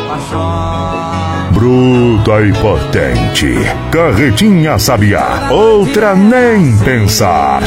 Bruta e potente, carretinha sabiá, outra nem pensar.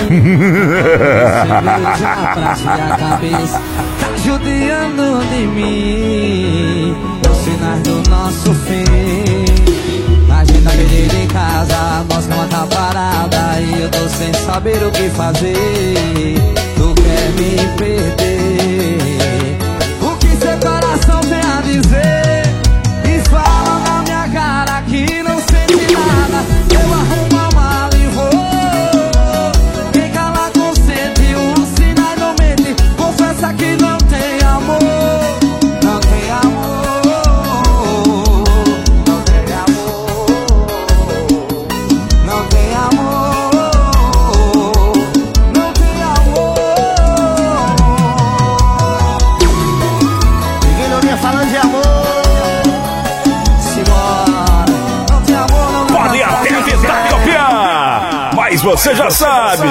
Tá judiando de mim, os sinais do nosso fim. Agenda perdida em casa, nossa cama tá parada e eu tô sem saber o que fazer. Tu quer me perder? O que seu coração tem a dizer? E fala na minha cara que não sente nada. Eu arrumo a mala e vou. Quem cala consente, os sinais não mente. Confessa que não tem amor. Não tem amor. Não tem amor. Não tem amor. Não tem amor. Ninguém não vinha falando de amor. Mas você já sabe,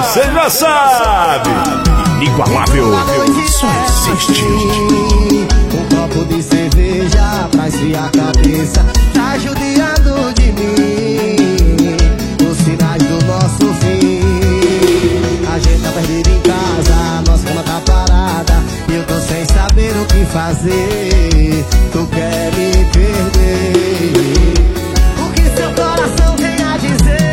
inigualável, só existe. Um copo de cerveja pra esfriar a cabeça, tá judiando de mim, os sinais do nosso fim. A gente tá perdido em casa, nossa cama tá parada e eu tô sem saber o que fazer. Tu quer me perder? O que seu coração tem a dizer?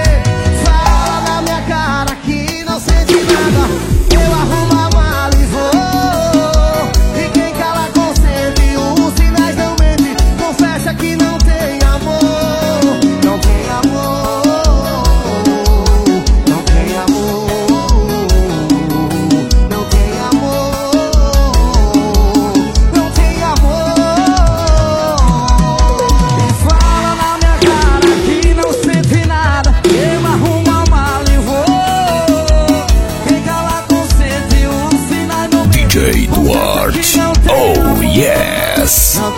Eu arrumo a mala e vou. E quem cala consente, os sinais não mente. Confessa que não tem amor. Não tem amor. Não tem amor. Não tem amor. Não tem amor. E fala na minha cara que não sente nada. Eu arrumo a mala e vou. DJ Duarte, oh yes. Não